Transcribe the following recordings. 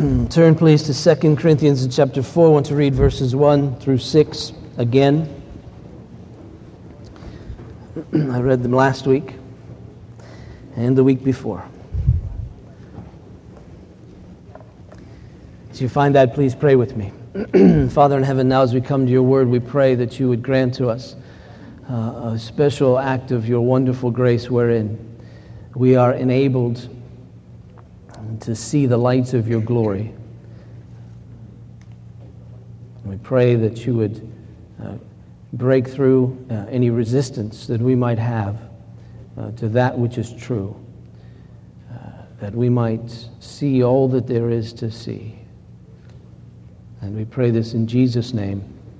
Turn please to 2 Corinthians chapter 4. I want to read verses 1 through 6 again. I read them last week and the week before. As you find that, please pray with me. Father in heaven, now as we come to your word, we pray that you would grant to us a special act of your wonderful grace wherein we are enabled to see the lights of your glory. We pray that you would break through any resistance that we might have to that which is true, that we might see all that there is to see. And we pray this in Jesus' name.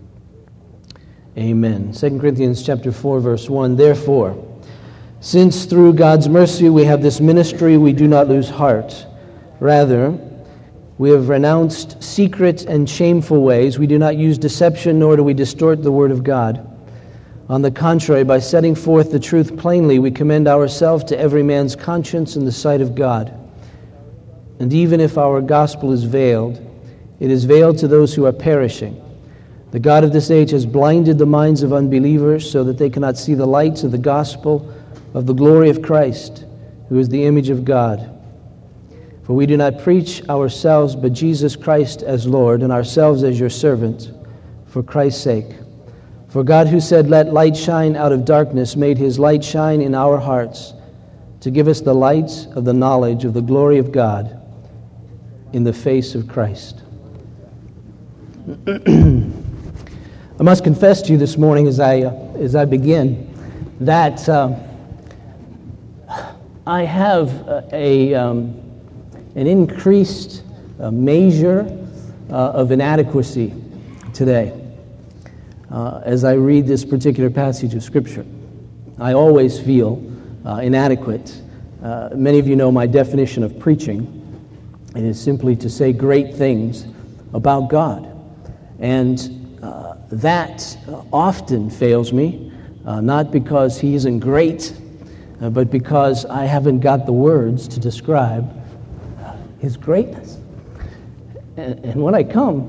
Amen. 2 Corinthians chapter 4, verse 1, Therefore, since through God's mercy we have this ministry, we do not lose heart. Rather, we have renounced secret and shameful ways. We do not use deception, nor do we distort the word of God. On the contrary, by setting forth the truth plainly, we commend ourselves to every man's conscience in the sight of God. And even if our gospel is veiled, it is veiled to those who are perishing. The God of this age has blinded the minds of unbelievers so that they cannot see the lights of the gospel of the glory of Christ, who is the image of God. For we do not preach ourselves, but Jesus Christ as Lord, and ourselves as your servants, for Christ's sake. For God, who said, Let light shine out of darkness, made his light shine in our hearts, to give us the light of the knowledge of the glory of God in the face of Christ. I must confess to you this morning as I begin that I have an increased measure of inadequacy today as I read this particular passage of Scripture. I always feel inadequate. Many of you know my definition of preaching. It is simply to say great things about God. And that often fails me, not because he isn't great, but because I haven't got the words to describe his greatness. And when I come,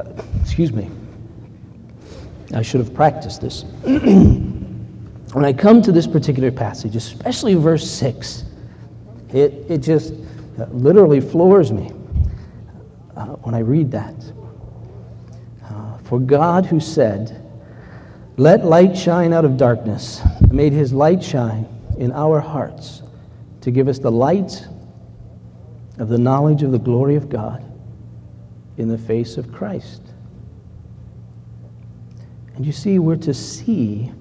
I should have practiced this. When I come to this particular passage, especially verse 6, it just literally floors me when I read that. For God, who said, Let light shine out of darkness, made his light shine in our hearts to give us the light of the knowledge of the glory of God in the face of Christ. And you see, we're to see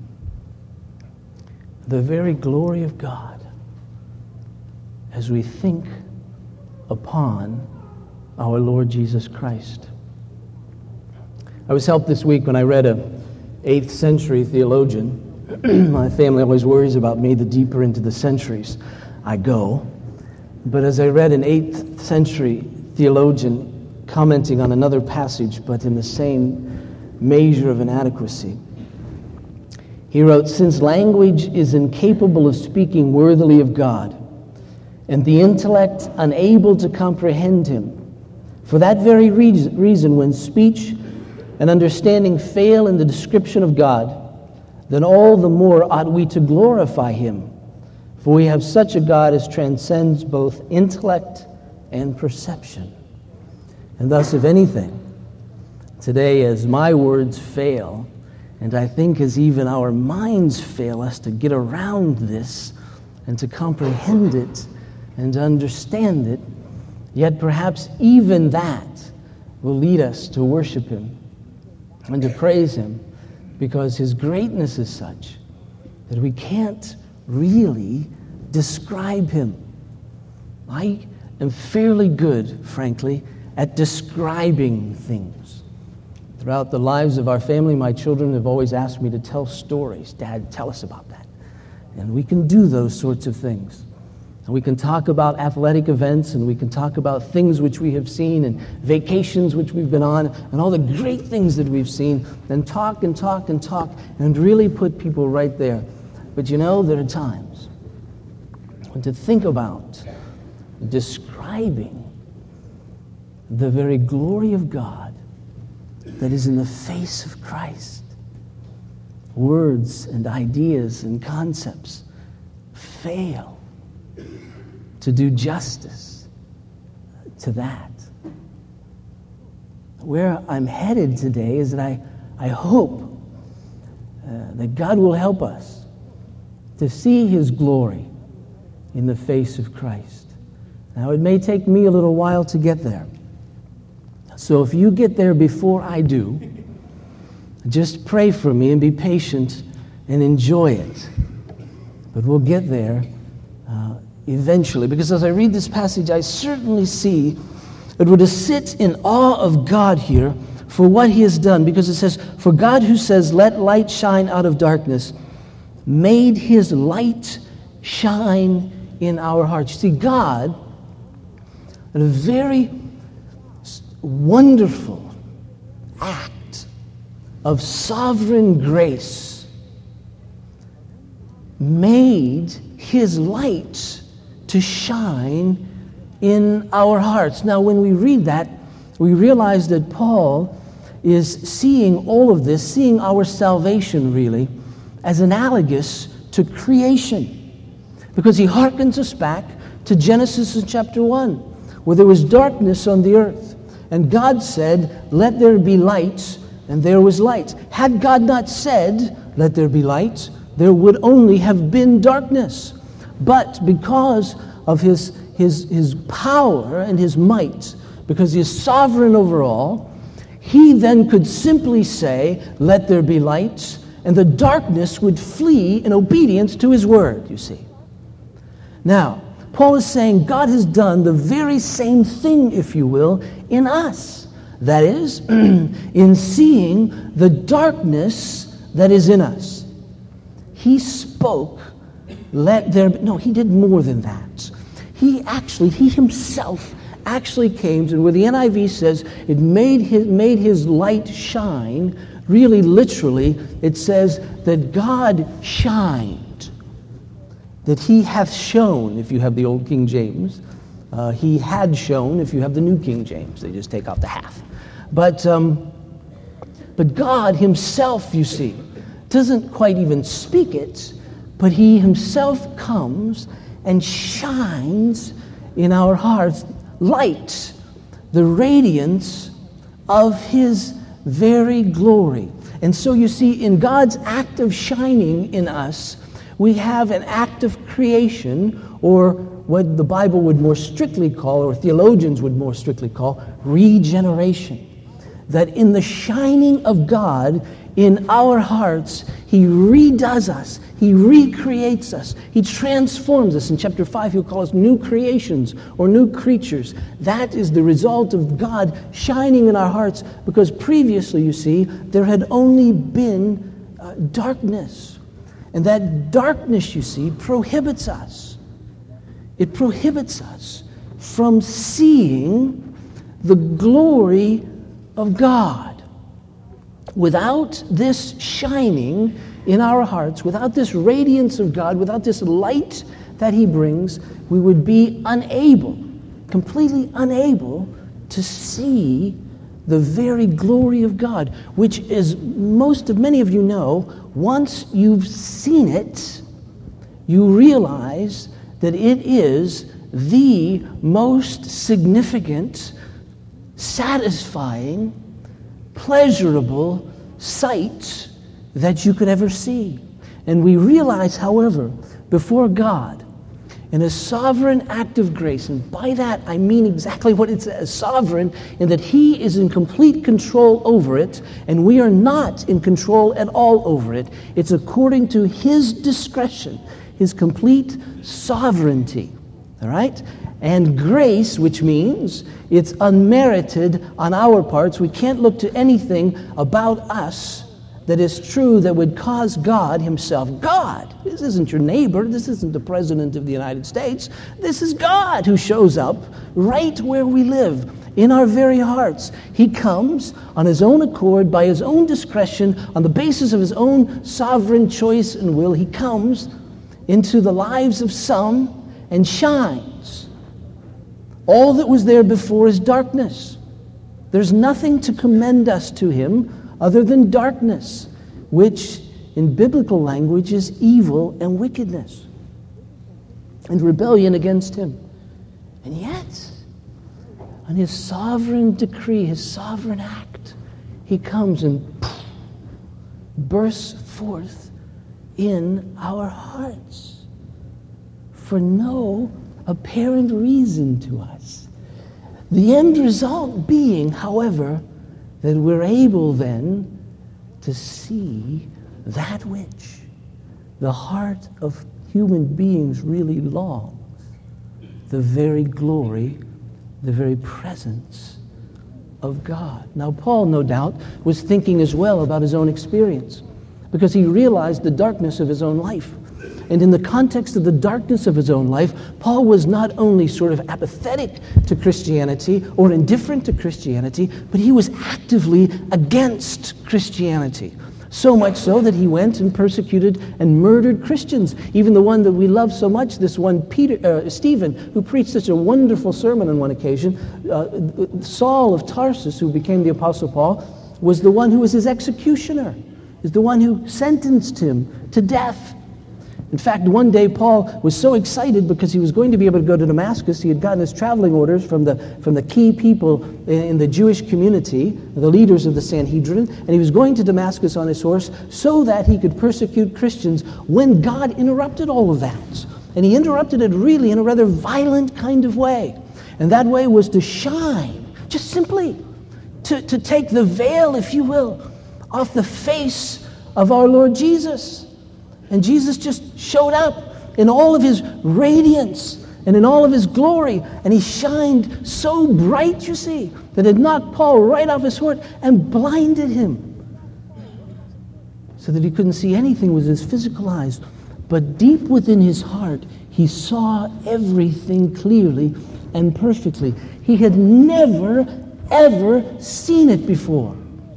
the very glory of God as we think upon our Lord Jesus Christ. I was helped this week when I read an 8th century theologian. My family always worries about me the deeper into the centuries I go. But as I read an 8th century theologian commenting on another passage, but in the same measure of inadequacy, he wrote, Since language is incapable of speaking worthily of God, and the intellect unable to comprehend him, for that very reason, when speech and understanding fail in the description of God, then all the more ought we to glorify him. For we have such a God as transcends both intellect and perception. And thus, if anything, today as my words fail, and I think as even our minds fail us to get around this and to comprehend it and to understand it, yet perhaps even that will lead us to worship him and to praise him, because his greatness is such that we can't really describe him. I am fairly good, frankly, at describing things. Throughout the lives of our family, my children have always asked me to tell stories. Dad, tell us about that. And we can do those sorts of things. And we can talk about athletic events, and we can talk about things which we have seen, and vacations which we've been on, and all the great things that we've seen, and talk and talk and talk, and really put people right there. But you know, there are times when to think about describing the very glory of God that is in the face of Christ. Words and ideas and concepts fail to do justice to that. Where I'm headed today is that I hope that God will help us to see His glory in the face of Christ. Now, it may take me a little while to get there. So if you get there before I do, just pray for me and be patient and enjoy it. But we'll get there eventually, because as I read this passage, I certainly see that we're to sit in awe of God here for what He has done, because it says, for God who says, let light shine out of darkness, made His light shine in our hearts. You see, God, in a very wonderful act of sovereign grace, made His light to shine in our hearts. Now, when we read that, we realize that Paul is seeing all of this, seeing our salvation really, as analogous to creation. Because he hearkens us back to Genesis chapter 1, where there was darkness on the earth. And God said, let there be light, and there was light. Had God not said, let there be light, there would only have been darkness. But because of his power and His might, because He is sovereign over all, He then could simply say, let there be light, and the darkness would flee in obedience to His word, you see. Now, Paul is saying God has done the very same thing, if you will, in us. That is, in seeing the darkness that is in us. He spoke, let there be... No, He did more than that. He Himself actually came, and where the NIV says it made his light shine, really literally it says that God shined, that He hath shone, if you have the old King James. He had shone, if you have the New King James. They just take out the half. But God Himself, you see, doesn't quite even speak it, but He Himself comes and shines in our hearts light, the radiance of His very glory. And so you see, in God's act of shining in us, we have an act of creation, or what the Bible would more strictly call, or theologians would more strictly call, regeneration. That in the shining of God in our hearts, He redoes us. He recreates us. He transforms us. In chapter 5, He'll call us new creations or new creatures. That is the result of God shining in our hearts, because previously, you see, there had only been darkness. And that darkness, you see, prohibits us. It prohibits us from seeing the glory of God. Without this shining in our hearts, without this radiance of God, without this light that He brings, we would be unable, completely unable to see the very glory of God, which, as many of you know, once you've seen it, you realize that it is the most significant, satisfying, pleasurable sight that you could ever see. And we realize, however, before God, in a sovereign act of grace, and by that I mean exactly what it says, sovereign, in that He is in complete control over it, and we are not in control at all over it. It's according to His discretion, His complete sovereignty. All right? And grace, which means it's unmerited on our parts. We can't look to anything about us that is true that would cause God Himself. God, this isn't your neighbor. This isn't the President of the United States. This is God who shows up right where we live, in our very hearts. He comes on His own accord, by His own discretion, on the basis of His own sovereign choice and will. He comes into the lives of some and shines. All that was there before is darkness. There's nothing to commend us to him other than darkness, which in biblical language is evil and wickedness and rebellion against him. And yet, on his sovereign decree, his sovereign act, he comes and bursts forth in our hearts for no apparent reason to us. The end result being, however, that we're able then to see that which the heart of human beings really longs, the very glory, the very presence of God. Now, Paul, no doubt, was thinking as well about his own experience because he realized the darkness of his own life. And in the context of the darkness of his own life, Paul was not only sort of apathetic to Christianity or indifferent to Christianity, but he was actively against Christianity. So much so that he went and persecuted and murdered Christians. Even the one that we love so much, this one Stephen, who preached such a wonderful sermon on one occasion, Saul of Tarsus, who became the Apostle Paul, was the one who was his executioner, is the one who sentenced him to death. In fact, one day Paul was so excited because he was going to be able to go to Damascus. He had gotten his traveling orders from the key people in the Jewish community, the leaders of the Sanhedrin, and he was going to Damascus on his horse so that he could persecute Christians when God interrupted all of that. And he interrupted it really in a rather violent kind of way. And that way was to shine, just simply to take the veil, if you will, off the face of our Lord Jesus. And Jesus just showed up in all of his radiance and in all of his glory. And he shined so bright, you see, that it knocked Paul right off his horse and blinded him so that he couldn't see anything with his physical eyes. But deep within his heart, he saw everything clearly and perfectly. He had never, ever seen it before.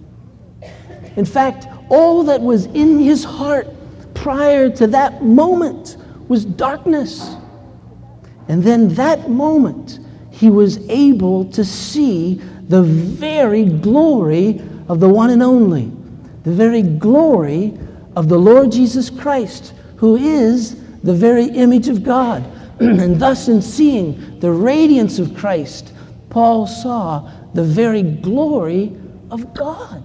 In fact, all that was in his heart prior to that moment was darkness. And then that moment, he was able to see the very glory of the one and only, the very glory of the Lord Jesus Christ, who is the very image of God. And thus, in seeing the radiance of Christ, Paul saw the very glory of God.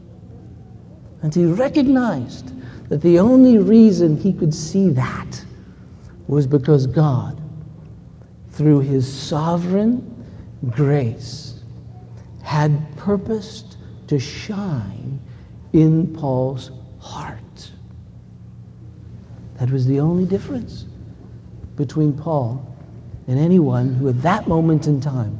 And he recognized that the only reason he could see that was because God, through his sovereign grace, had purposed to shine in Paul's heart. That was the only difference between Paul and anyone who at that moment in time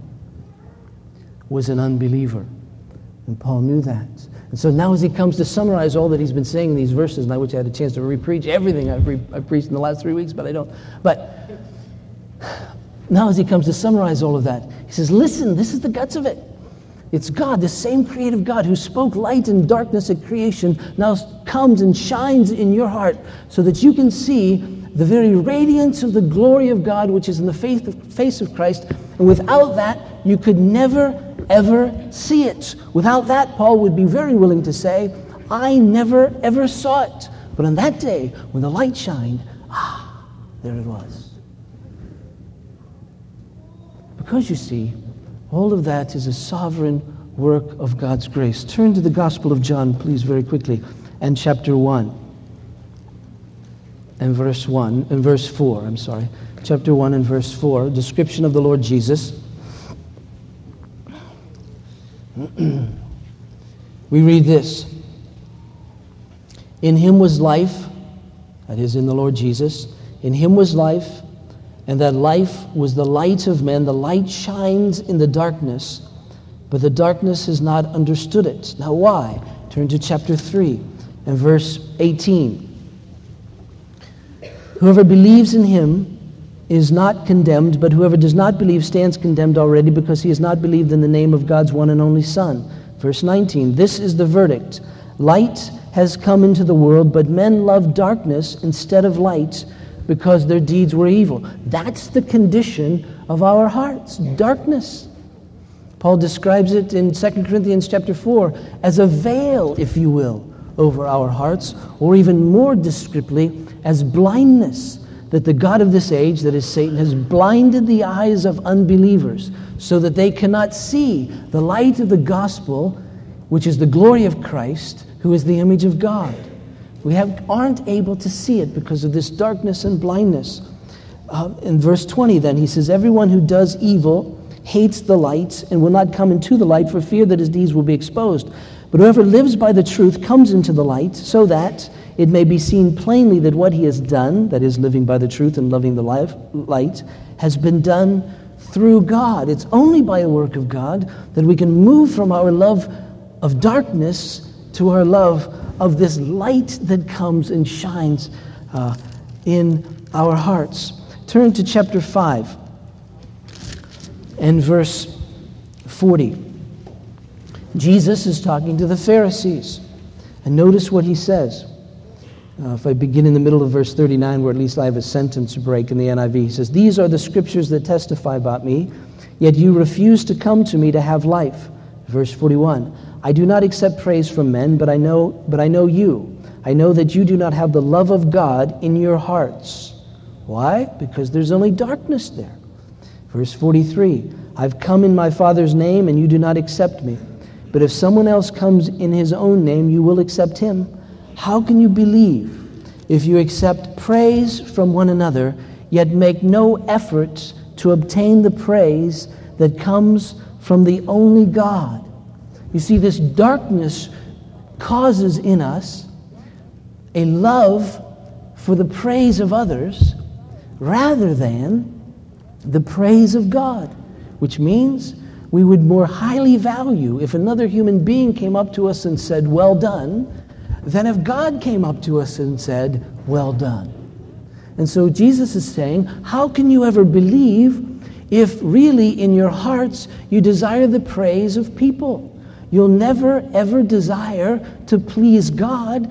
was an unbeliever. And Paul knew that. And so now as he comes to summarize all that he's been saying in these verses, and I wish I had a chance to re-preach everything I've preached in the last 3 weeks, but I don't. But now as he comes to summarize all of that, he says, listen, this is the guts of it. It's God, the same creative God who spoke light and darkness at creation, now comes and shines in your heart so that you can see the very radiance of the glory of God, which is in the face of Christ. And without that, you could never ever see it. Without that, Paul would be very willing to say, I never ever saw it. But on that day, when the light shined, there it was. Because you see, all of that is a sovereign work of God's grace. Turn to the Gospel of John, please, very quickly, and chapter 1. And verse 4. Chapter 1 and verse 4, description of the Lord Jesus. We read this. In him was life, that is in the Lord Jesus. In him was life, and that life was the light of men. The light shines in the darkness, but the darkness has not understood it. Now why? Turn to chapter 3 and verse 18. Whoever believes in him is not condemned, but whoever does not believe stands condemned already because he has not believed in the name of God's one and only Son. Verse 19, this is the verdict. Light has come into the world, but men love darkness instead of light because their deeds were evil. That's the condition of our hearts, darkness. Paul describes it in 2 Corinthians chapter 4 as a veil, if you will, over our hearts, or even more descriptively, as blindness, that the God of this age, that is Satan, has blinded the eyes of unbelievers so that they cannot see the light of the gospel, which is the glory of Christ, who is the image of God. We aren't able to see it because of this darkness and blindness. In verse 20 then, he says, everyone who does evil hates the light and will not come into the light for fear that his deeds will be exposed. But whoever lives by the truth comes into the light so that it may be seen plainly that what he has done, that is, living by the truth and loving the light, has been done through God. It's only by a work of God that we can move from our love of darkness to our love of this light that comes and shines in our hearts. Turn to chapter 5 and verse 40. Jesus is talking to the Pharisees. And notice what he says. If I begin in the middle of verse 39, where at least I have a sentence break in the NIV, he says, "These are the scriptures that testify about me, yet you refuse to come to me to have life." Verse 41, "I do not accept praise from men, but I know you. I know that you do not have the love of God in your hearts." Why? Because there's only darkness there. Verse 43, "I've come in my Father's name, and you do not accept me. But if someone else comes in his own name, you will accept him. How can you believe if you accept praise from one another, yet make no effort to obtain the praise that comes from the only God?" You see, this darkness causes in us a love for the praise of others rather than the praise of God, which means we would more highly value if another human being came up to us and said, "Well done," than if God came up to us and said, "Well done." And so Jesus is saying, how can you ever believe if really in your hearts you desire the praise of people? You'll never ever desire to please God.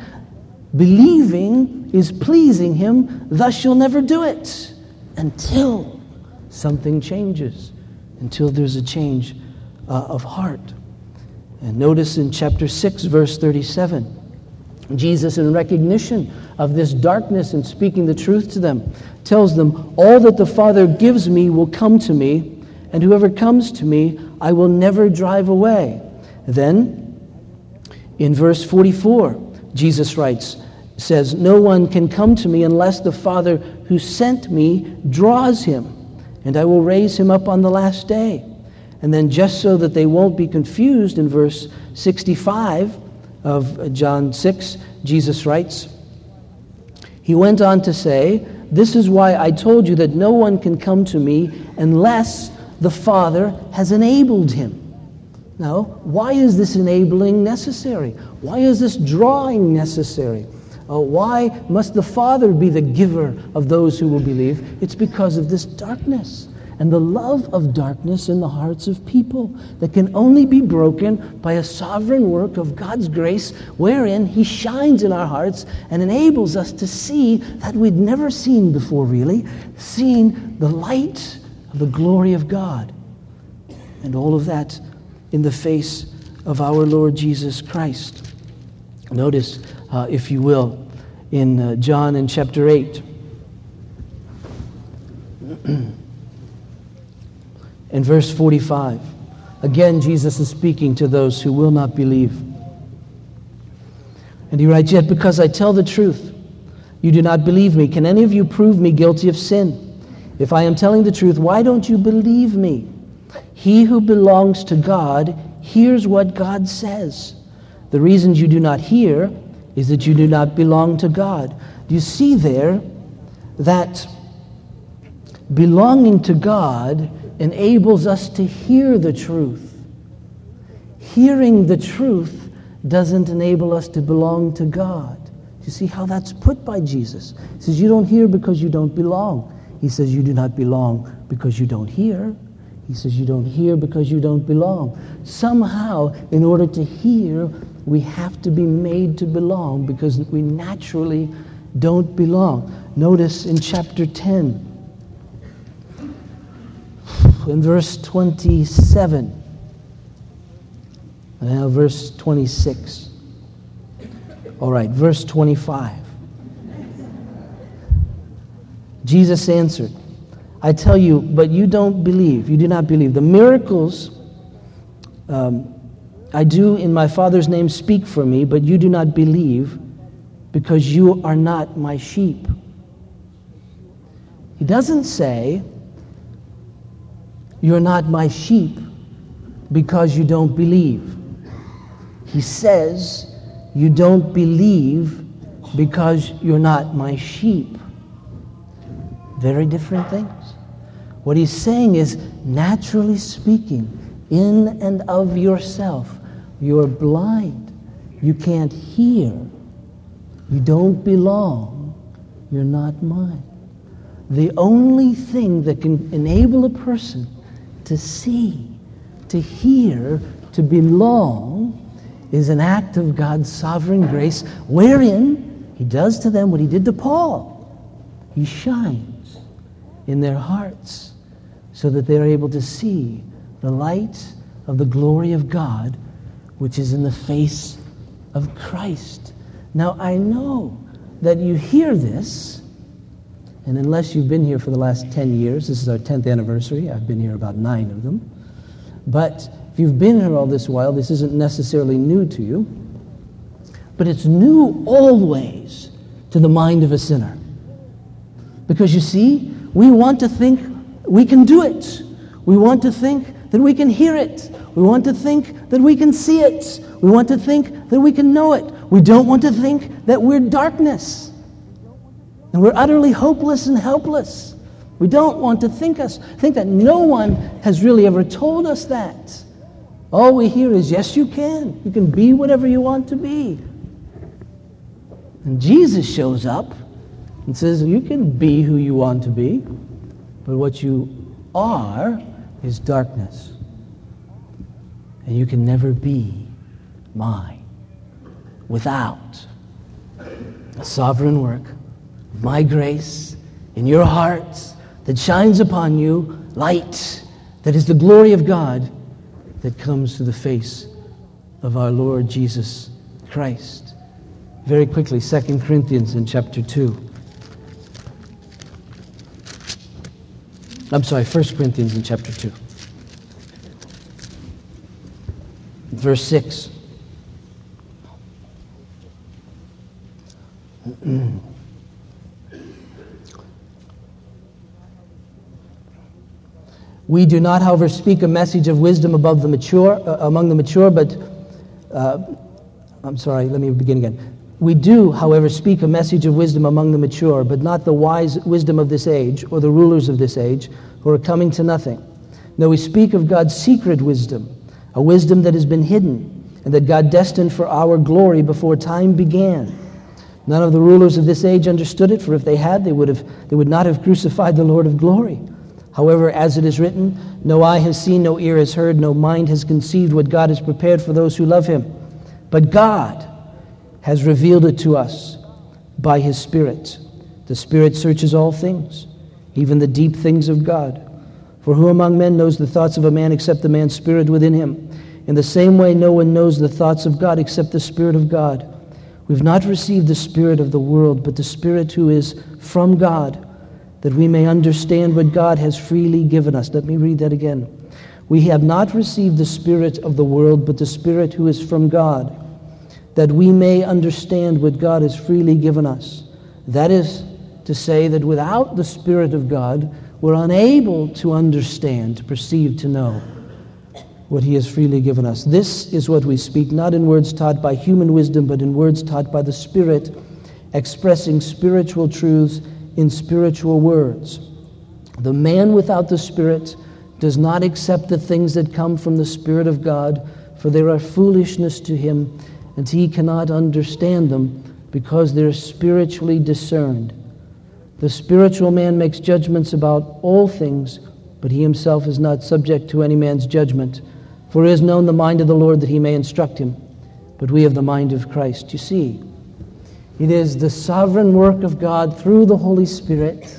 Believing is pleasing Him, thus you'll never do it until something changes, until there's a change of heart. And notice in chapter 6, verse 37, Jesus, in recognition of this darkness and speaking the truth to them, tells them, "All that the Father gives me will come to me, and whoever comes to me I will never drive away." Then, in verse 44, Jesus says, "No one can come to me unless the Father who sent me draws him, and I will raise him up on the last day." And then, just so that they won't be confused, in verse 65 of John 6, Jesus writes, he went on to say, "This is why I told you that no one can come to me unless the Father has enabled him." Now, why is this enabling necessary? Why is this drawing necessary? Why must the Father be the giver of those who will believe? It's because of this darkness and the love of darkness in the hearts of people that can only be broken by a sovereign work of God's grace, wherein He shines in our hearts and enables us to see that we'd never seen before, really, seen the light of the glory of God. And all of that in the face of our Lord Jesus Christ. Notice, if you will, in John in chapter 8. In verse 45, again, Jesus is speaking to those who will not believe. And He writes, "Yet because I tell the truth, you do not believe me. Can any of you prove me guilty of sin? If I am telling the truth, why don't you believe me? He who belongs to God hears what God says. The reasons you do not hear is that you do not belong to God." Do you see there that belonging to God enables us to hear the truth? Hearing the truth doesn't enable us to belong to God. You see how that's put by Jesus? He says, you don't hear because you don't belong. He says, you do not belong because you don't hear. He says, you don't hear because you don't belong. Somehow, in order to hear, we have to be made to belong because we naturally don't belong. Notice in chapter 10, in verse 27, And now verse 26. All right, verse 25. Jesus answered, I tell you, but you don't believe. You do not believe. The miracles I do in my Father's name speak for me, but you do not believe because you are not my sheep. He doesn't say, you're not my sheep because you don't believe. He says, you don't believe because you're not my sheep. Very different things. What he's saying is, naturally speaking, in and of yourself, you're blind. You can't hear. You don't belong. You're not mine. The only thing that can enable a person to see, to hear, to belong is an act of God's sovereign grace, wherein he does to them what he did to Paul. He shines in their hearts so that they're able to see the light of the glory of God, which is in the face of Christ. Now, I know that you hear this, and unless you've been here for the last 10 years, this is our 10th anniversary, I've been here about 9 of them, but if you've been here all this while, this isn't necessarily new to you, but it's new always to the mind of a sinner. Because you see, we want to think we can do it. We want to think that we can hear it. We want to think that we can see it. We want to think that we can know it. We don't want to think that we're darkness and we're utterly hopeless and helpless. We don't want to think that no one has really ever told us that. All we hear is, yes, you can. You can be whatever you want to be. And Jesus shows up and says, you can be who you want to be, but what you are is darkness. And you can never be mine without a sovereign work of my grace in your hearts that shines upon you, light that is the glory of God that comes to the face of our Lord Jesus Christ. Very quickly, 2 Corinthians in chapter 2. I'm sorry, 1 Corinthians in chapter 2. Verse 6. We do not, however, speak a message of wisdom above the mature, among the mature, but, let me begin again. We do, however, speak a message of wisdom among the mature, but not the wise wisdom of this age, or the rulers of this age, who are coming to nothing. No, we speak of God's secret wisdom, a wisdom that has been hidden, and that God destined for our glory before time began. None of the rulers of this age understood it, for if they had, they would not have crucified the Lord of glory. However, as it is written, no eye has seen, no ear has heard, no mind has conceived what God has prepared for those who love him. But God has revealed it to us by his Spirit. The Spirit searches all things, even the deep things of God. For who among men knows the thoughts of a man except the man's spirit within him? In the same way, no one knows the thoughts of God except the Spirit of God. We've not received the spirit of the world, but the Spirit who is from God, that we may understand what God has freely given us. Let me read that again. We have not received the spirit of the world, but the Spirit who is from God, that we may understand what God has freely given us. That is to say that without the Spirit of God, we're unable to understand, to perceive, to know what he has freely given us. This is what we speak, not in words taught by human wisdom, but in words taught by the Spirit, expressing spiritual truths in spiritual words. The man without the Spirit does not accept the things that come from the Spirit of God, for they are foolishness to him, and he cannot understand them because they're spiritually discerned. The spiritual man makes judgments about all things, but he himself is not subject to any man's judgment. For he has known the mind of the Lord that he may instruct him, but we have the mind of Christ. You see, it is the sovereign work of God through the Holy Spirit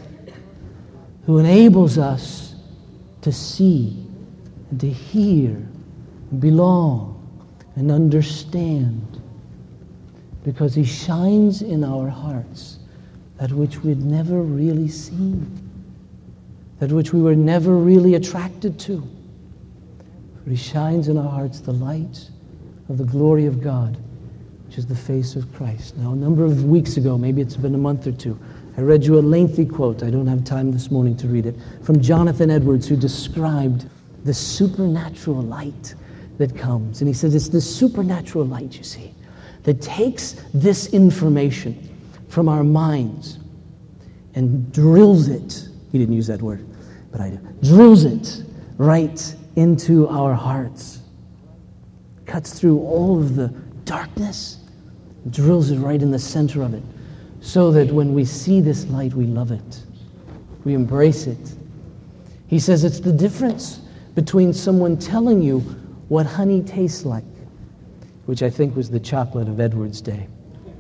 who enables us to see and to hear and belong and understand, because He shines in our hearts that which we'd never really seen, that which we were never really attracted to. But He shines in our hearts the light of the glory of God, which is the face of Christ. Now, a number of weeks ago, maybe it's been a month or two, I read you a lengthy quote. I don't have time this morning to read it, from Jonathan Edwards, who described the supernatural light that comes. And he said it's this supernatural light, you see, that takes this information from our minds and drills it. He didn't use that word, but I do. Drills it right into our hearts. Cuts through all of the darkness, drills it right in the center of it, so that when we see this light, we love it. We embrace it. He says it's the difference between someone telling you what honey tastes like, which I think was the chocolate of Edward's day,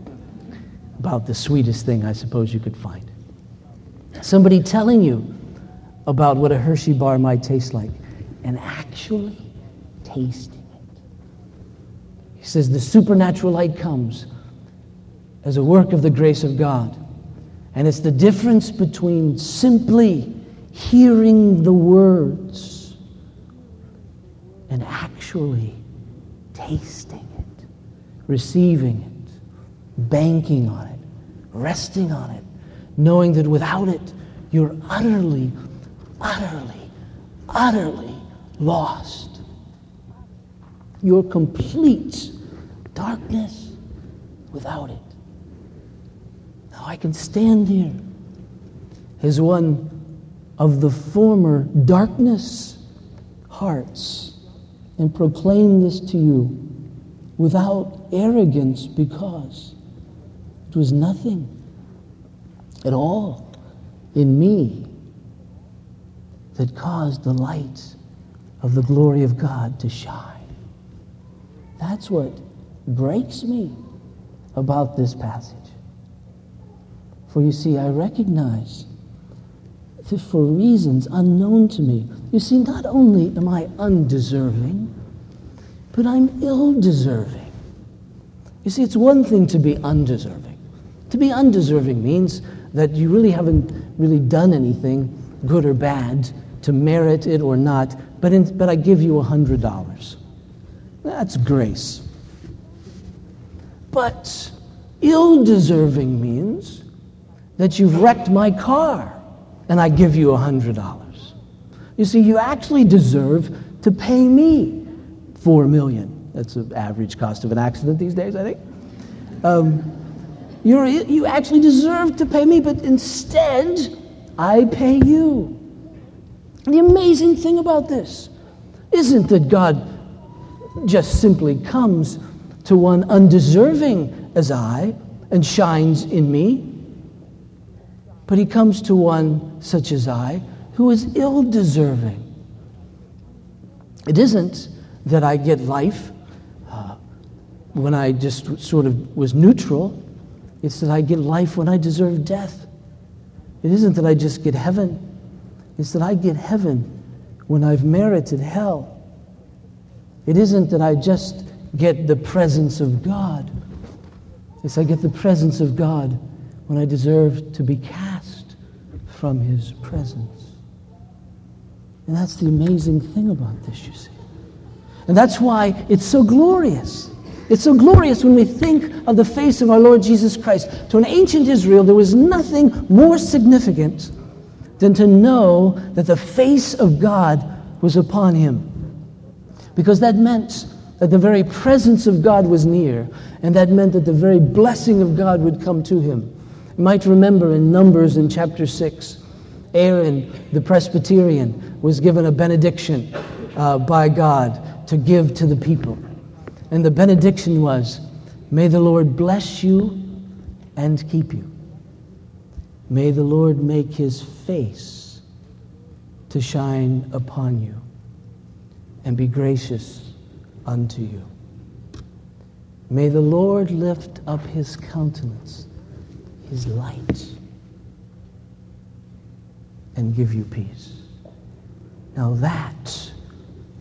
about the sweetest thing I suppose you could find. Somebody telling you about what a Hershey bar might taste like, and actually tasting it. He says the supernatural light comes as a work of the grace of God. And it's the difference between simply hearing the words and actually tasting it, receiving it, banking on it, resting on it, knowing that without it, you're utterly, utterly, utterly lost. You're complete darkness without it. Now I can stand here as one of the former darkness hearts and proclaim this to you without arrogance, because it was nothing at all in me that caused the light of the glory of God to shine. That's what breaks me about this passage. For you see, I recognize that for reasons unknown to me, you see, not only am I undeserving, but I'm ill-deserving. You see, it's one thing to be undeserving. To be undeserving means that you really haven't really done anything, good or bad, to merit it or not, but I give you $100. That's grace. But ill-deserving means that you've wrecked my car and I give you $100. You see, you actually deserve to pay me $4 million. That's the average cost of an accident these days, I think. You actually deserve to pay me, but instead, I pay you. The amazing thing about this isn't that God just simply comes to one undeserving as I and shines in me, but He comes to one such as I who is ill-deserving. It isn't that I get life when I just sort of was neutral. It's that I get life when I deserve death. It isn't that I just get heaven. It's that I get heaven when I've merited hell. It isn't that I just get the presence of God. It's I get the presence of God when I deserve to be cast from His presence. And that's the amazing thing about this, you see. And that's why it's so glorious. It's so glorious when we think of the face of our Lord Jesus Christ. To an ancient Israel, there was nothing more significant than to know that the face of God was upon him. Because that meant that the very presence of God was near, and that meant that the very blessing of God would come to him. You might remember in Numbers in chapter 6, Aaron, the Presbyterian, was given a benediction by God to give to the people. And the benediction was, "May the Lord bless you and keep you. May the Lord make His face to shine upon you and be gracious unto you. May the Lord lift up His countenance, His light, and give you peace." Now that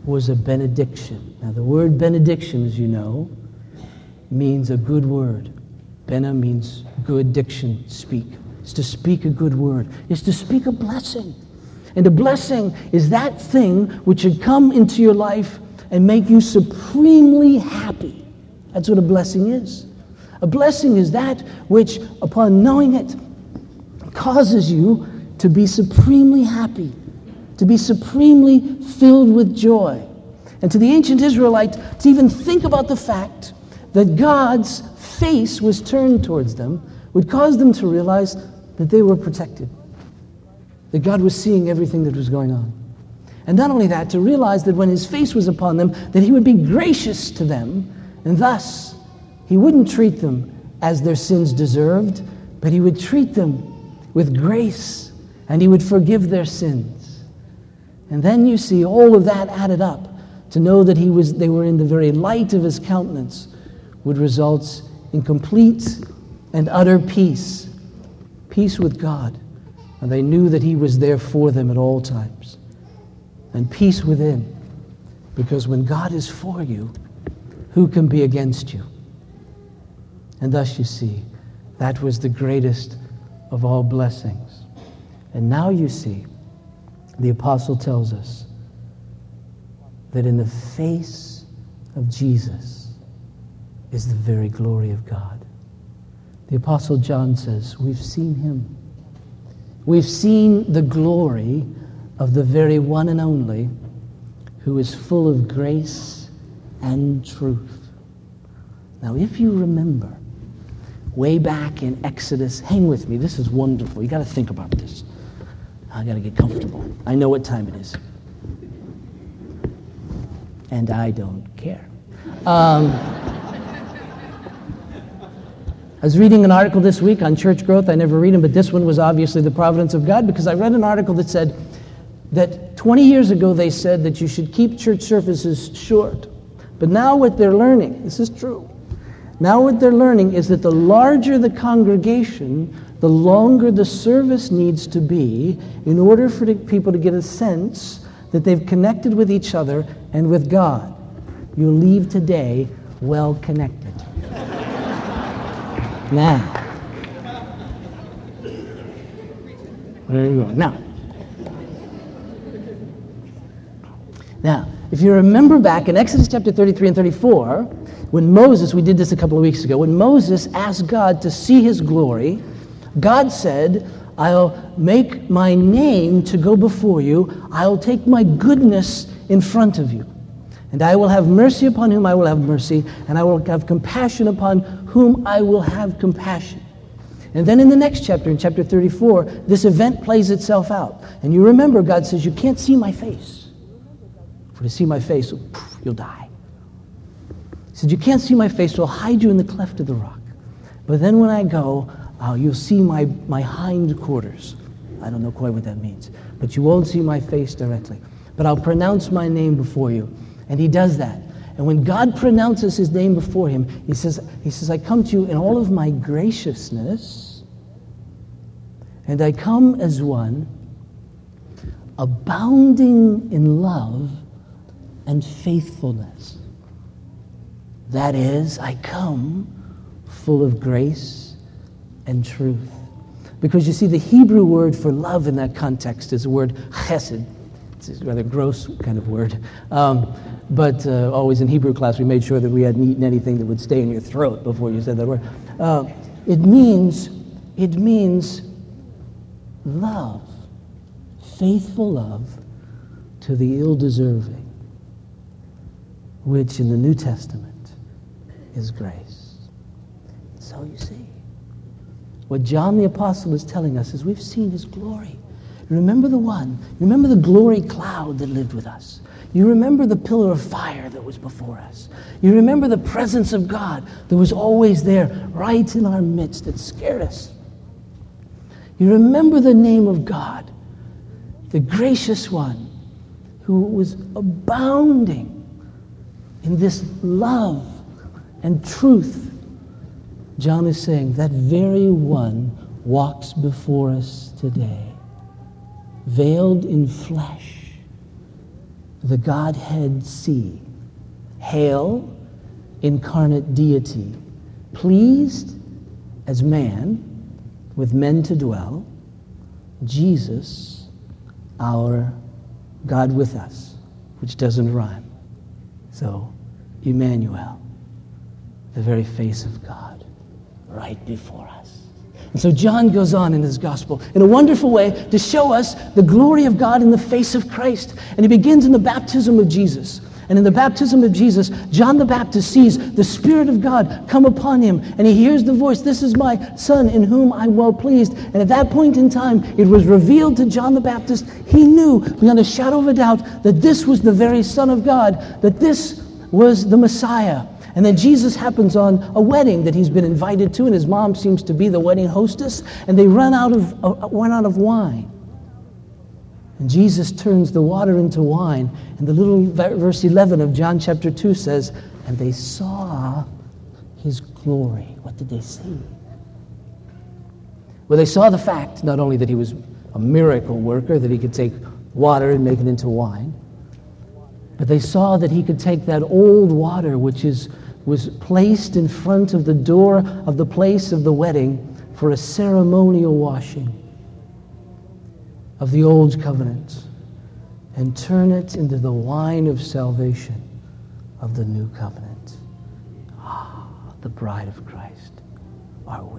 was a benediction. Now, the word benediction, as you know, means a good word. Bena means good diction, speak. It's to speak a good word. It's to speak a blessing. And a blessing is that thing which should come into your life and make you supremely happy. That's what a blessing is. A blessing is that which, upon knowing it, causes you to be supremely happy, to be supremely filled with joy. And to the ancient Israelite, to even think about the fact that God's face was turned towards them would cause them to realize that they were protected, that God was seeing everything that was going on. And not only that, to realize that when his face was upon them, that he would be gracious to them, and thus he wouldn't treat them as their sins deserved, but he would treat them with grace, and he would forgive their sins. And then you see all of that added up to know that they were in the very light of his countenance would result in complete and utter peace, peace with God. And they knew that he was there for them at all times. And peace within, because when God is for you, who can be against you? And thus you see, that was the greatest of all blessings. And now you see, the apostle tells us that in the face of Jesus is the very glory of God. The apostle John says, we've seen him. We've seen the glory of the very one and only who is full of grace and truth. Now, if you remember, way back in Exodus, hang with me, this is wonderful. You got to think about this. I got to get comfortable. I know what time it is. And I don't care. I was reading an article this week on church growth. I never read them, but this one was obviously the providence of God, because I read an article that said that 20 years ago they said that you should keep church services short. But now what they're learning, this is true, now what they're learning is that the larger the congregation, the longer the service needs to be in order for the people to get a sense that they've connected with each other and with God. You'll leave today well connected. Now, there you go. Now, if you remember back in Exodus chapter 33 and 34, when Moses, we did this a couple of weeks ago, when Moses asked God to see his glory, God said, I'll make my name to go before you. I'll take my goodness in front of you. And I will have mercy upon whom I will have mercy, and I will have compassion upon whom I will have compassion. And then in the next chapter, in chapter 34, this event plays itself out. And you remember God says, you can't see my face. For to see my face, you'll die. He said, you can't see my face, so I'll hide you in the cleft of the rock. But then when I go, you'll see my hind quarters. I don't know quite what that means. But you won't see my face directly. But I'll pronounce my name before you. And he does that. And when God pronounces his name before him, he says, I come to you in all of my graciousness, and I come as one abounding in love and faithfulness. That is, I come full of grace and truth. Because you see, the Hebrew word for love in that context is the word chesed. It's a rather gross kind of word. But always in Hebrew class, we made sure that we hadn't eaten anything that would stay in your throat before you said that word. It means love, faithful love to the ill-deserving, which in the New Testament is grace. So you see, what John the Apostle is telling us is we've seen his glory. Remember the glory cloud that lived with us. You remember the pillar of fire that was before us. You remember the presence of God that was always there, right in our midst, that scared us. You remember the name of God, the gracious one, who was abounding in this love and truth. John is saying that very one walks before us today, veiled in flesh, the Godhead see. Hail, incarnate deity, pleased as man, with men to dwell, Jesus, our God with us, which doesn't rhyme. So, Emmanuel, the very face of God, right before us. And so John goes on in his gospel in a wonderful way to show us the glory of God in the face of Christ. And he begins in the baptism of Jesus. And in the baptism of Jesus, John the Baptist sees the Spirit of God come upon him, and he hears the voice, "This is my Son in whom I'm well pleased." And at that point in time, it was revealed to John the Baptist. He knew beyond a shadow of a doubt that this was the very Son of God, that this was the Messiah. And then Jesus happens on a wedding that he's been invited to, and his mom seems to be the wedding hostess, and they run out of wine. And Jesus turns the water into wine. And the little verse 11 of John chapter 2 says, "And they saw his glory." What did they see? Well, they saw the fact not only that he was a miracle worker, that he could take water and make it into wine, but they saw that he could take that old water which was placed in front of the door of the place of the wedding for a ceremonial washing of the old covenant, and turn it into the wine of salvation of the new covenant. The bride of Christ are we.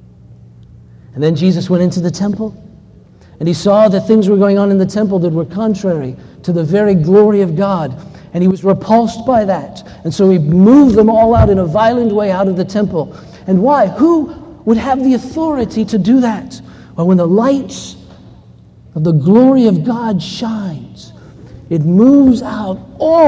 And then Jesus went into the temple, and he saw that things were going on in the temple that were contrary to the very glory of God, and he was repulsed by that. And so he moved them all out in a violent way out of the temple. And why? Who would have the authority to do that? Well, when the lights of the glory of God shines, it moves out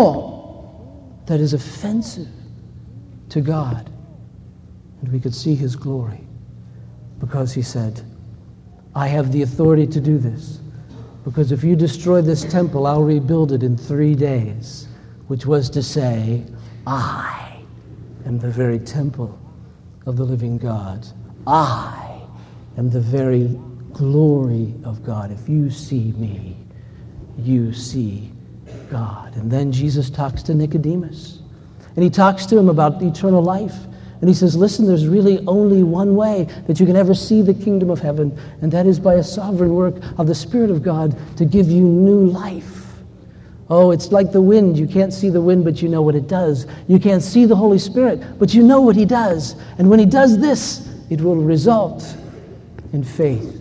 all that is offensive to God. And we could see his glory because he said, "I have the authority to do this, because if you destroy this temple, I'll rebuild it in 3 days," which was to say, I am the very temple of the living God. I am the very glory of God. If you see me, you see God. And then Jesus talks to Nicodemus. And he talks to him about eternal life. And he says, listen, there's really only one way that you can ever see the kingdom of heaven, and that is by a sovereign work of the Spirit of God to give you new life. Oh, it's like the wind. You can't see the wind, but you know what it does. You can't see the Holy Spirit, but you know what he does. And when he does this, it will result in faith.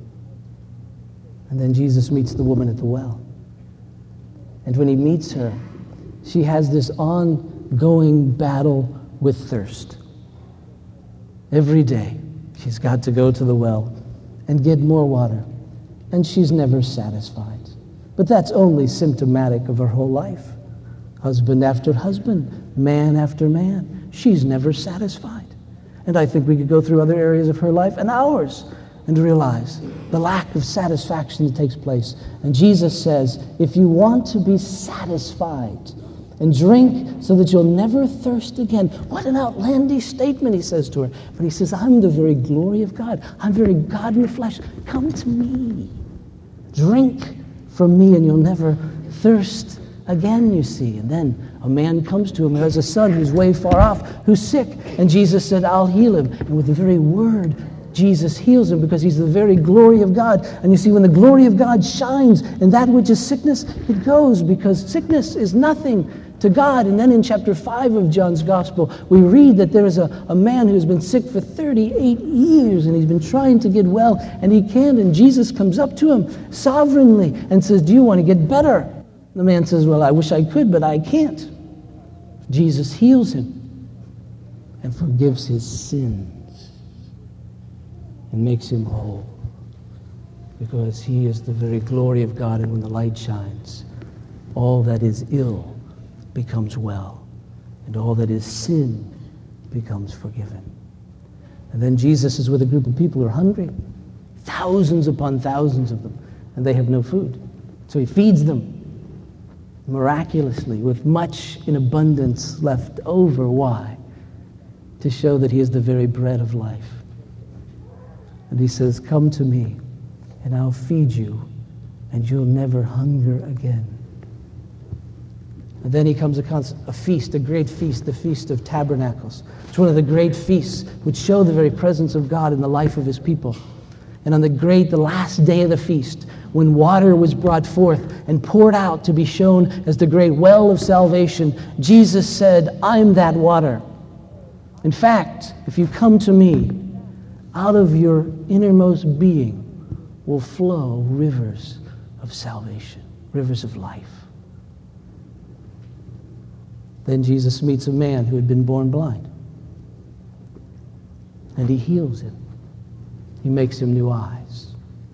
And then Jesus meets the woman at the well. And when he meets her, she has this ongoing battle with thirst. Every day, she's got to go to the well and get more water. And she's never satisfied. But that's only symptomatic of her whole life. Husband after husband, man after man. She's never satisfied. And I think we could go through other areas of her life and ours and realize the lack of satisfaction that takes place. And Jesus says, if you want to be satisfied, and drink so that you'll never thirst again. What an outlandish statement, he says to her. But he says, I'm the very glory of God. I'm very God in the flesh. Come to me. Drink from me and you'll never thirst again, you see. And then a man comes to him who has a son who's way far off, who's sick. And Jesus said, I'll heal him. And with the very word, Jesus heals him because he's the very glory of God. And you see, when the glory of God shines in that which is sickness, it goes, because sickness is nothing to God. And then in chapter 5 of John's Gospel, we read that there is a man who's been sick for 38 years, and he's been trying to get well, and he can't. And Jesus comes up to him sovereignly and says, do you want to get better? The man says, well, I wish I could, but I can't. Jesus heals him and forgives his sins and makes him whole, because he is the very glory of God. And when the light shines, all that is ill becomes well, and all that is sin becomes forgiven. And then Jesus is with a group of people who are hungry, thousands upon thousands of them, and they have no food. So he feeds them miraculously with much in abundance left over. Why? To show that he is the very bread of life. And he says, come to me, and I'll feed you, and you'll never hunger again. And then he comes upon a feast, a great feast, the Feast of Tabernacles. It's one of the great feasts which show the very presence of God in the life of his people. And on the last day of the feast, when water was brought forth and poured out to be shown as the great well of salvation, Jesus said, "I'm that water. In fact, if you come to me, out of your innermost being will flow rivers of salvation, rivers of life." Then Jesus meets a man who had been born blind. And he heals him. He makes him new eyes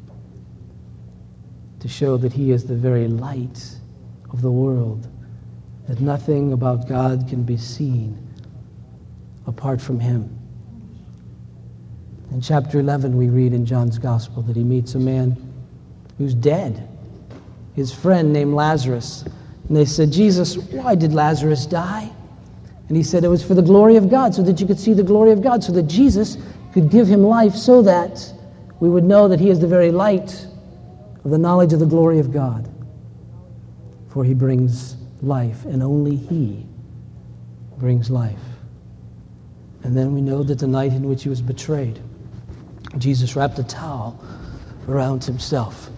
to show that he is the very light of the world, that nothing about God can be seen apart from him. In chapter 11, we read in John's Gospel that he meets a man who's dead, his friend named Lazarus. And they said, "Jesus, why did Lazarus die?" And he said, "It was for the glory of God, so that you could see the glory of God, so that Jesus could give him life, so that we would know that he is the very light of the knowledge of the glory of God. For he brings life, and only he brings life." And then we know that the night in which he was betrayed, Jesus wrapped a towel around himself.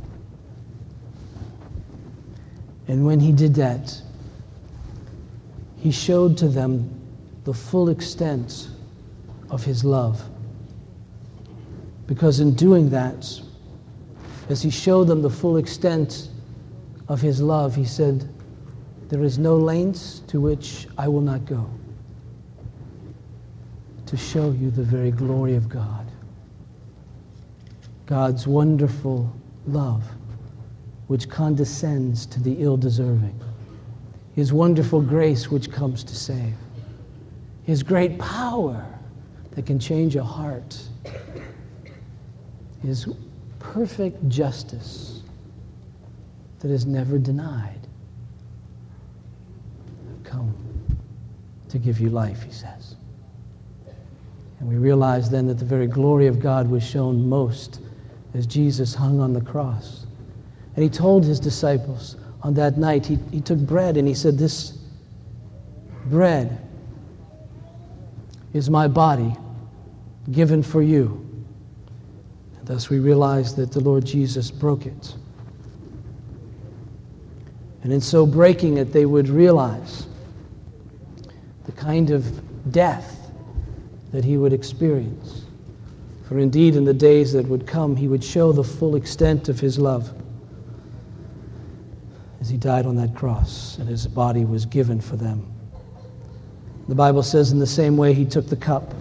And when he did that, he showed to them the full extent of his love. Because in doing that, as he showed them the full extent of his love, he said, "There is no lengths to which I will not go to show you the very glory of God." God's wonderful love, which condescends to the ill-deserving. His wonderful grace, which comes to save. His great power that can change a heart. His perfect justice that is never denied. "I've come to give you life," he says. And we realize then that the very glory of God was shown most as Jesus hung on the cross. And he told his disciples on that night, he took bread and he said, "This bread is my body given for you." And thus we realize that the Lord Jesus broke it. And in so breaking it, they would realize the kind of death that he would experience. For indeed, in the days that would come, he would show the full extent of his love as he died on that cross and his body was given for them. The Bible says in the same way he took the cup.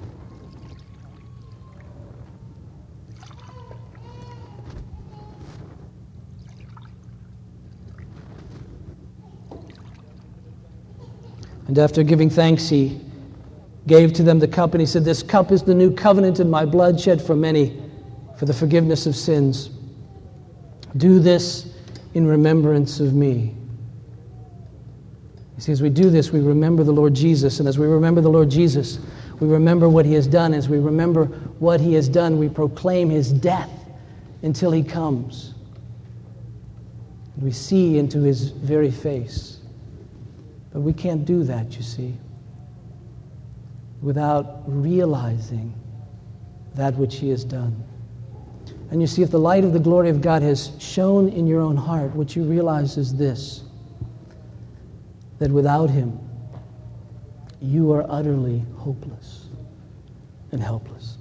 And after giving thanks, he gave to them the cup, and he said, "This cup is the new covenant in my blood, shed for many for the forgiveness of sins. Do this in remembrance of me." You see, as we do this, we remember the Lord Jesus. And as we remember the Lord Jesus, we remember what he has done. As we remember what he has done, we proclaim his death until he comes. We see into his very face. But we can't do that, you see, without realizing that which he has done. And you see, if the light of the glory of God has shone in your own heart, what you realize is this, that without him, you are utterly hopeless and helpless.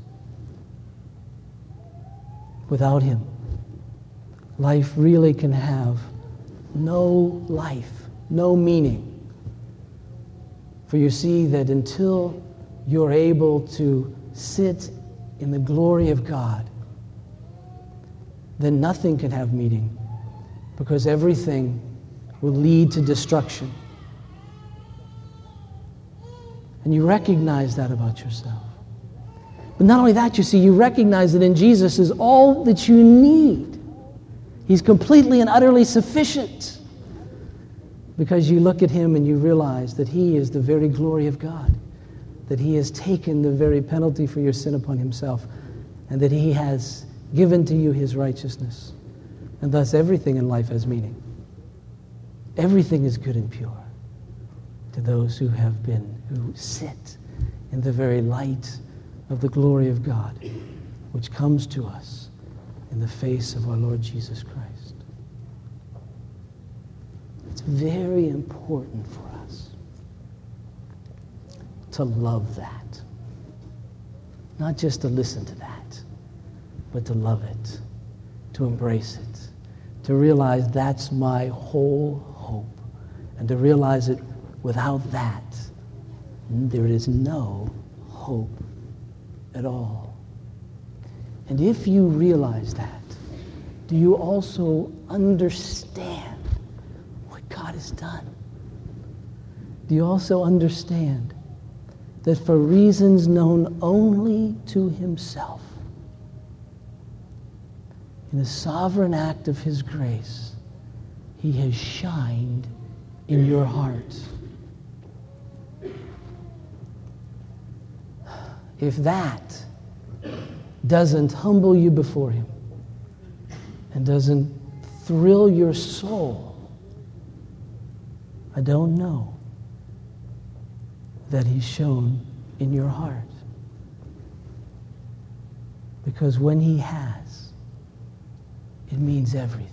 Without him, life really can have no life, no meaning. For you see that until you're able to sit in the glory of God, then nothing can have meaning, because everything will lead to destruction. And you recognize that about yourself. But not only that, you see, you recognize that in Jesus is all that you need. He's completely and utterly sufficient, because you look at him and you realize that he is the very glory of God, that he has taken the very penalty for your sin upon himself, and that he has given to you his righteousness. And thus everything in life has meaning. Everything is good and pure to those who sit in the very light of the glory of God, which comes to us in the face of our Lord Jesus Christ. It's very important for us to love that. Not just to listen to that, but to love it, to embrace it, to realize that's my whole hope, and to realize that without that, there is no hope at all. And if you realize that, do you also understand what God has done? Do you also understand that for reasons known only to himself, in a sovereign act of his grace, he has shined in your heart? If that doesn't humble you before him and doesn't thrill your soul, I don't know that he's shown in your heart. Because when he has, it means everything.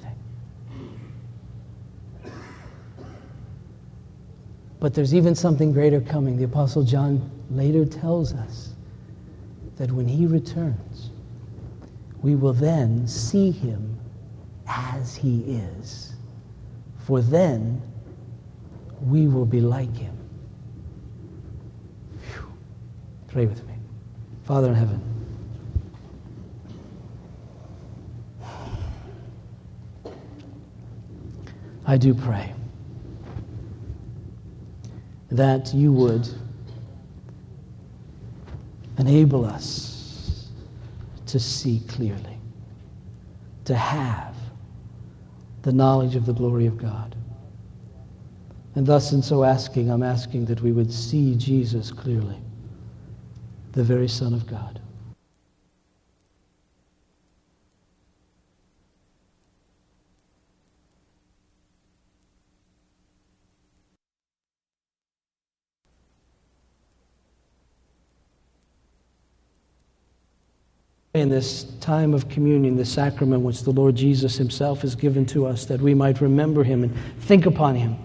But there's even something greater coming. The Apostle John later tells us that when he returns, we will then see him as he is. For then we will be like him. Whew. Pray with me. Father in heaven, I do pray that you would enable us to see clearly, to have the knowledge of the glory of God. And thus, in so asking, I'm asking that we would see Jesus clearly, the very Son of God. In this time of communion, the sacrament which the Lord Jesus himself has given to us, that we might remember him and think upon him,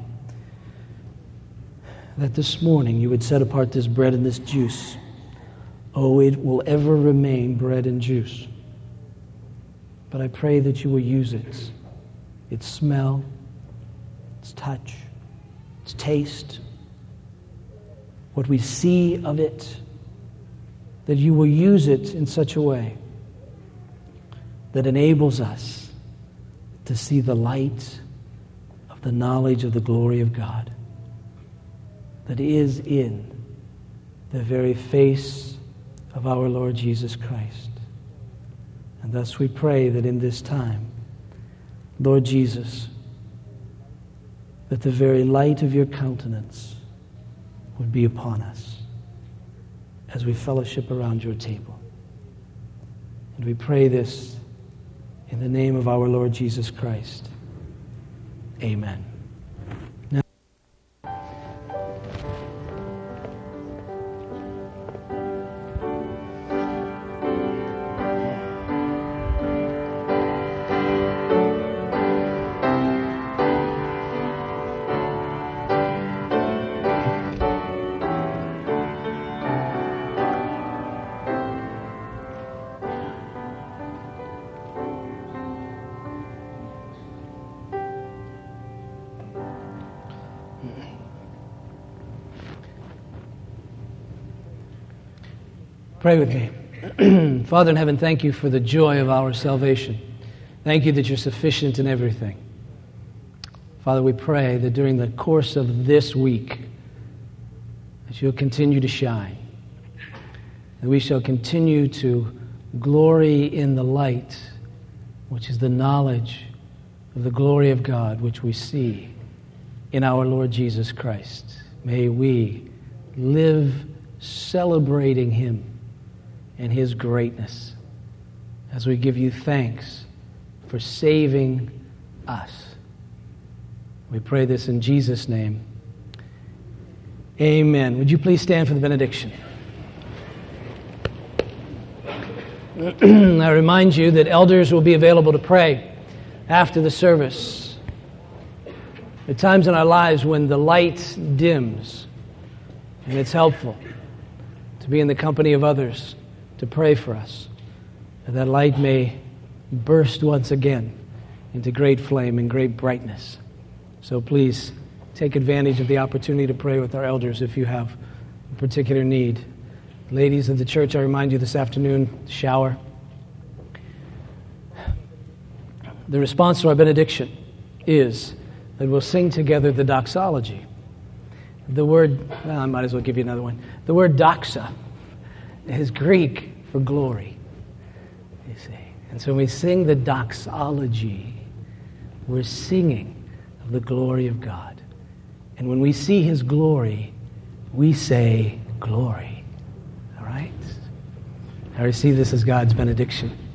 that this morning you would set apart this bread and this juice. Oh, it will ever remain bread and juice. But I pray that you will use it, its smell, its touch, its taste, what we see of it, that you will use it in such a way that enables us to see the light of the knowledge of the glory of God that is in the very face of our Lord Jesus Christ. And thus we pray that in this time, Lord Jesus, that the very light of your countenance would be upon us as we fellowship around your table. And we pray this in the name of our Lord Jesus Christ. Amen. Now, pray with me. Father in heaven, thank you for the joy of our salvation. Thank you that you're sufficient in everything. Father, we pray that during the course of this week, that you'll continue to shine, that we shall continue to glory in the light, which is the knowledge of the glory of God, which we see in our Lord Jesus Christ. May we live celebrating him and his greatness as we give you thanks for saving us. We pray this in Jesus' name. Amen. Would you please stand for the benediction? I remind you that elders will be available to pray after the service. There are times in our lives when the light dims, and it's helpful to be in the company of others to pray for us, that light may burst once again into great flame and great brightness. So please take advantage of the opportunity to pray with our elders if you have a particular need. Ladies of the church, I remind you this afternoon, shower. The response to our benediction is that we'll sing together the doxology. The word, I might as well give you another one. The word doxa is Greek for glory, you see. And so when we sing the doxology, we're singing of the glory of God. And when we see His glory, we say glory. All right? I receive this as God's benediction.